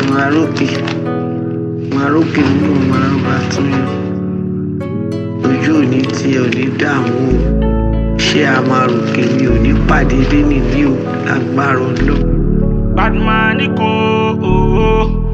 Marókè nínú maraba tún yọ. Ojú òní tí ò ní dààmú o. Ṣé a máa ròkè mi ò ní pàdé dé nìyí o lágbára Ọlọ́run. Badman kò owó.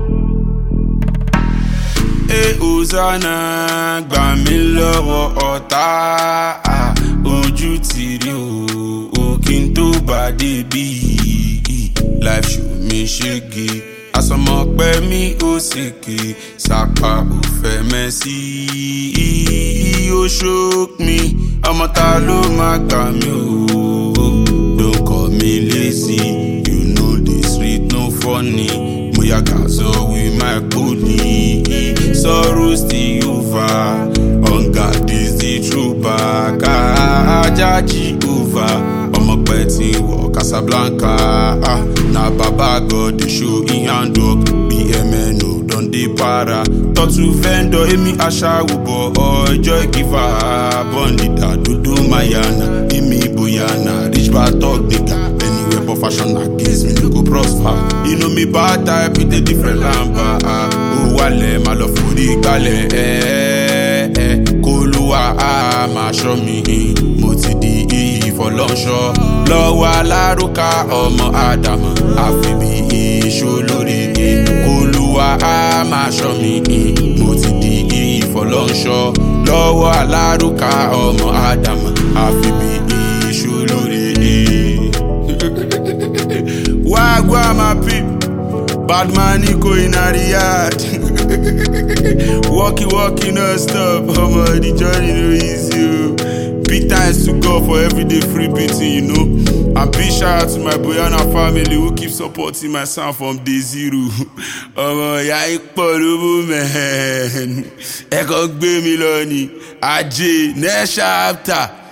Hosanna gbà mí lọ́wọ́ ọ̀tá. Ojú ti rí o kí n tó bá débi. Life show mi ṣége. Asọmọpẹ́ mi ó ṣèké. Sapa ò fẹ́ mẹ́sì. Ó shock me. Ọmọ ta ló máa gbà mí o? Don't call me lazy. You know the street no funny. Moya gazo with my body. Sorrow still over. Hunger is the true back. Ajaji over. Ọmọpẹ́ ti wọ Casablanca. Na Baba God dey show in hand work. BMNO don dey para. Tọ́tù vendor èmi aṣáwó bọ̀ ọjọ́ giver. Bọ́ǹdìdà dúdú mayana. Èmi boyana rich bar talk nigga. Anywhere but fashion against me no go prosper. You know me bad type with a different lamba. Ó wálẹ̀ máa lọ forí gbalẹ̀. Kólúwa máa ṣọ́ mi. Mo ti di ìfọlọ́ṣọ́. Lọ́wọ́ alárùkà ọmọ Ádámù. Àfi bí iṣó lórí. Kólúwa máa ṣọ́ mi. Mo ti di ìfọlọ́ṣọ́. Lọ́wọ́ alárùkà ọmọ Ádámù. Àfi bí iṣó lórí. Wagwa my people. Badman Nico in a yard. Walking non stop. The journey no easy. Big thanks to God for everyday free beating, you know. And big shout out to my Boyana family who keep supporting my son from day zero. Yeah, man. Eko gbe mi loni. Ajay, next chapter.